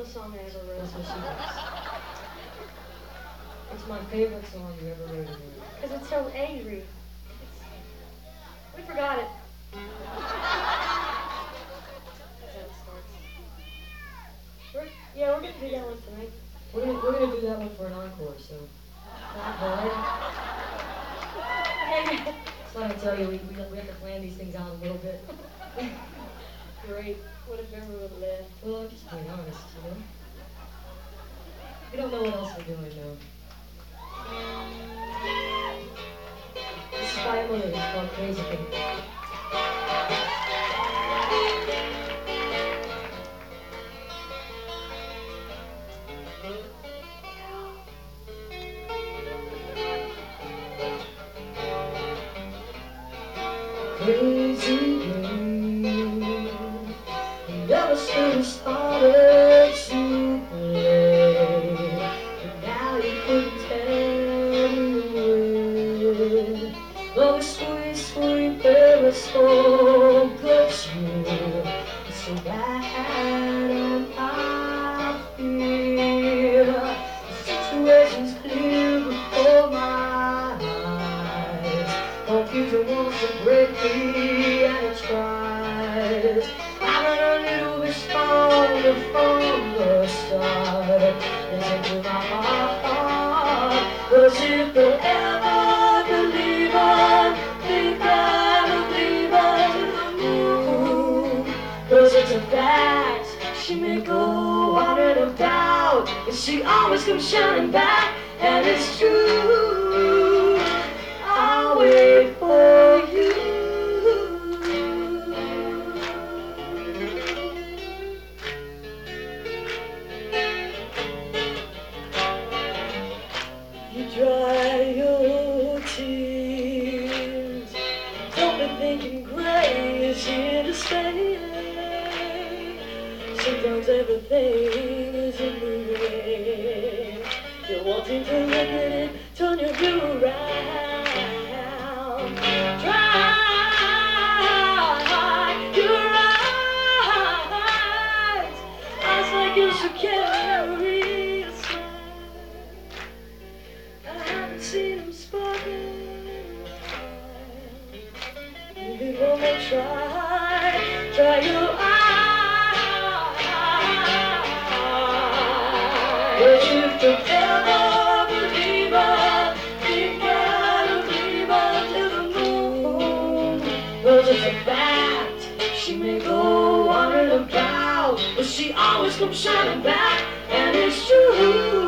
the song I ever wrote. That's what she does. It's my favorite song you ever wrote. Because it's so angry. We forgot it. That's how it starts. Yeah, we're gonna do that one tonight. We're gonna do that one for an encore, so. Alright? So I tell you, we have to plan these things out a little bit. Great. What if everyone would laugh? Well, I'm just being honest, you know? We don't know what else we're doing, though. This is by Emily. It's called Crazy Thing. Crazy game, never should have started to play, but now you couldn't tell me. Oh, sweet, sweet baby, so good you, so bad and I feel the situation's clear before my eyes. Confusion wants to break me and it tries. I'm a little bit stronger from the start. Listen to my heart, 'cause if you'll ever believe her, think I believe her to the moon. 'Cause it's a fact, she may go on and about, but she always comes shining back, and it's true. I'll wait for you. You dry your tears. Don't be thinking gray is here to stay. Sometimes everything is in the way. You're wanting to look at it, turn your view around. Dry your eyes like you should carry a smile. I haven't seen them sparkle in a while. Maybe one more try your eyes. If you'll ever believe her, think I'll believe her to the moon. 'Cause it's a fact, she may go on and about, but she always comes shining back, and it's true.